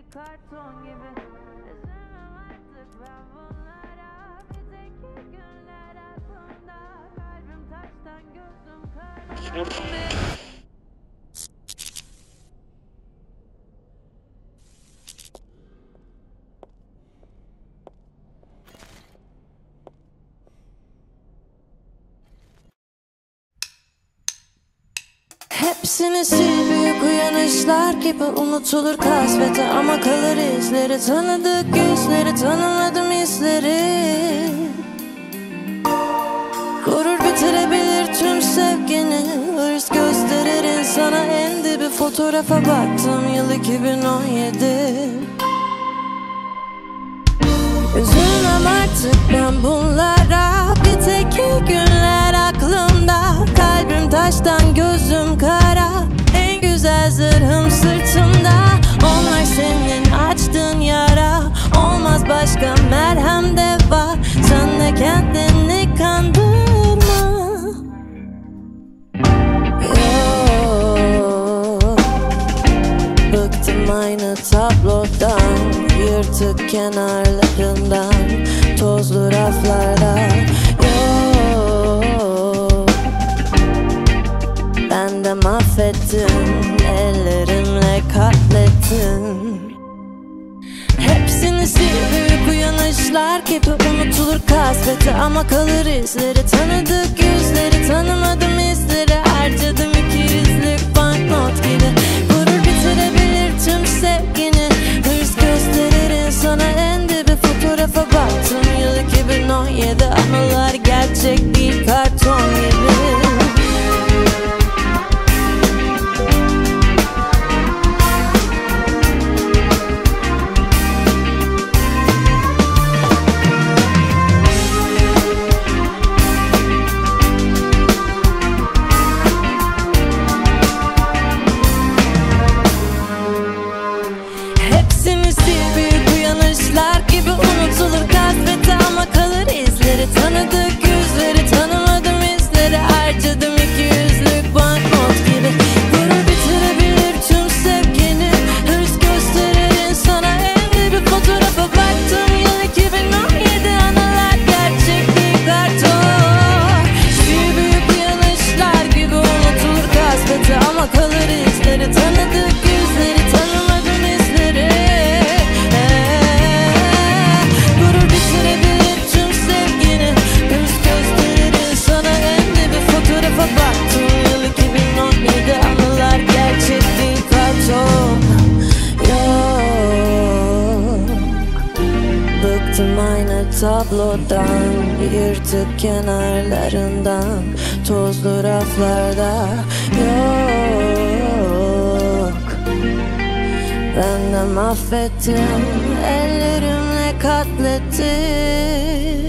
karton gibi. Üzülmem artık ben bunlara. Bir tek günler aklımda. Kalbim taştan gözüm kara. Hepsini sil, büyük uyanışlar gibi unutulur kasveti, ama kalır izleri, tanıdık yüzleri, tanımadım hisleri. Gurur bitirebilir tüm sevgini, hırs gösterir insana en dibi. Fotoğrafa baktım, yıl 2017. Üzülmem artık ben bunlara, bir tek günler aklımda. Kalbim taştan gözüm kara, en güzel zırhım sırtımda. Onlar senin açtığın yara, olmaz başka merhem de var. Sen de kendini kandırma. Yok, bıktım aynı tablodan, yırtık kenarlarından, tozlu raflarda. Yok, ben de mahvettim, ellerimle katlettim. Hepsini sil, büyük uyanışlar gibi unutulur kasveti, ama kalır izleri, tanıdık yüzleri, tanımadım hisleri. Harcadım 200'lük banknot gibi. Gurur bitirebilir tüm sevgini, hırs gösterir insana en dibi. Fotoğrafa baktım, yıl 2017. Anılar gerçek değil, karton gibi. Hepsini sil, büyük uyanışlar gibi unutulur kasveti, ama kalır izleri, tanıdık yüzleri, tanımadım hisleri. Harcadım 200'lük banknot gibi. Gurur bitirebilir tüm sevgini, hırs gösterir insana en dibi. Fotoğrafa baktım, yıl 2017. Anılar gerçek değil, karton. Sil, büyük uyanışlar gibi unutulur kasveti, ama kalır izleri, tanıdık yüzleri, tanımadım hisleri. Gurur bitirebilir tüm sevgini, hırs gösterir insana en dibi. Fotoğrafa baktım, yıl 2017. Anılar gerçek değil, karton. Yok, bıktım aynı tablodan, yırtık kenarlarından, tozlu raflarda. Yok, ben de mahvettim, ellerimle katlettim.